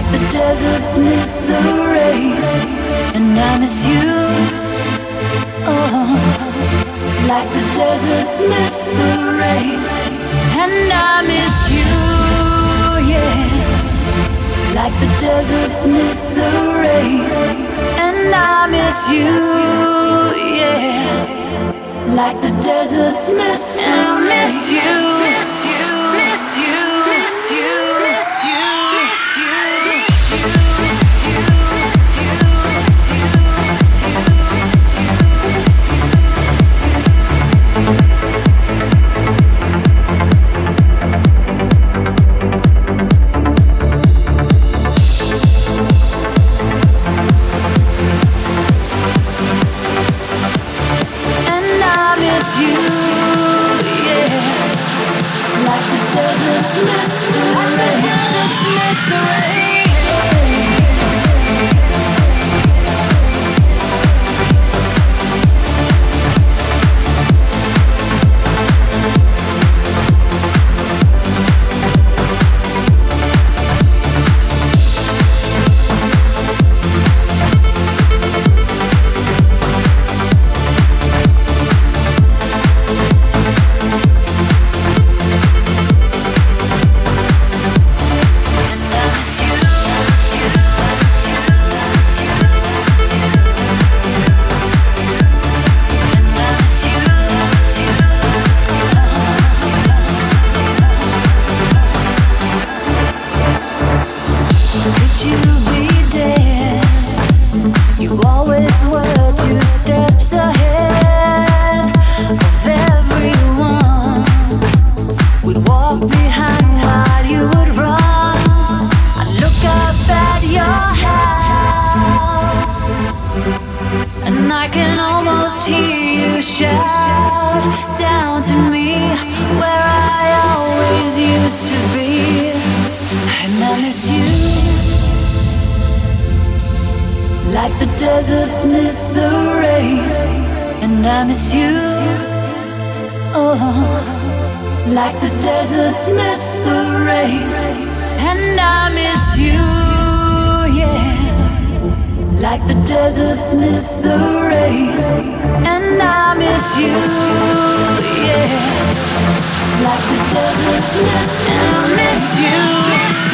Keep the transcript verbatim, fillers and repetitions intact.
like the deserts miss the rain, and I miss you. Oh, like the deserts miss the rain, and I miss you. Yeah, like the deserts miss the rain, and I miss you. Yeah, like the deserts miss the rain, and I miss you. Miss you. Miss you. Miss you. Miss you. Like the deserts miss the rain, and I miss you. Oh, like the deserts miss the rain, and I miss you. Yeah, like the deserts miss the rain, and I miss you. Yeah, like the deserts miss, and I miss you.